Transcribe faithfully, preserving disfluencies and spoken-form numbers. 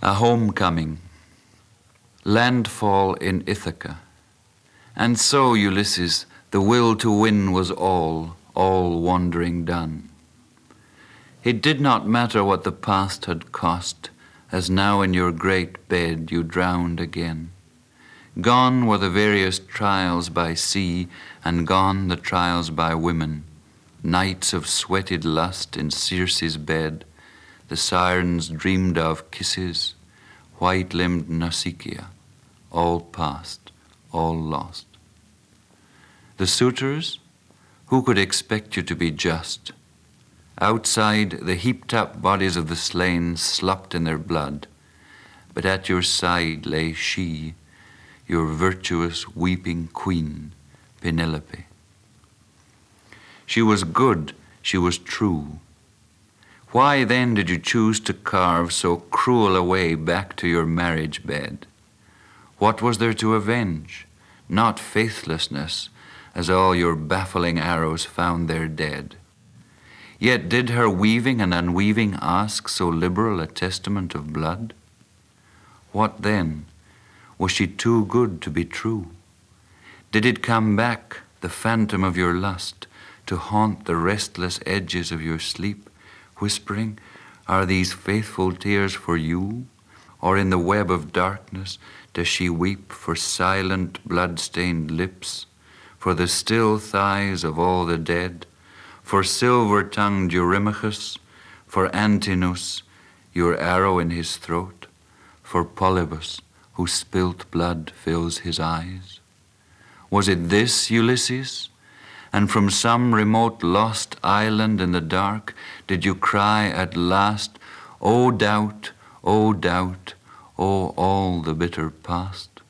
A homecoming, landfall in Ithaca. And so, Ulysses, the will to win was all, all wandering done. It did not matter what the past had cost, as now in your great bed you drowned again. Gone were the various trials by sea, and gone the trials by women, nights of sweated lust in Circe's bed, the sirens dreamed of kisses, white-limbed Nausicaa, all past, all lost. The suitors, who could expect you to be just? Outside, the heaped-up bodies of the slain slopped in their blood, but at your side lay she, your virtuous, weeping queen, Penelope. She was good, she was true. Why then did you choose to carve so cruel a way back to your marriage bed? What was there to avenge? Not faithlessness, as all your baffling arrows found there dead. Yet did her weaving and unweaving ask so liberal a testament of blood? What then? Was she too good to be true? Did it come back, the phantom of your lust, to haunt the restless edges of your sleep, whispering, "Are these faithful tears for you?" Or in the web of darkness does she weep for silent, blood-stained lips, for the still thighs of all the dead, for silver-tongued Eurymachus, for Antinous, your arrow in his throat, for Polybus, whose spilt blood fills his eyes? Was it this, Ulysses? And from some remote lost island in the dark did you cry at last, "O doubt, O doubt, O all the bitter past"?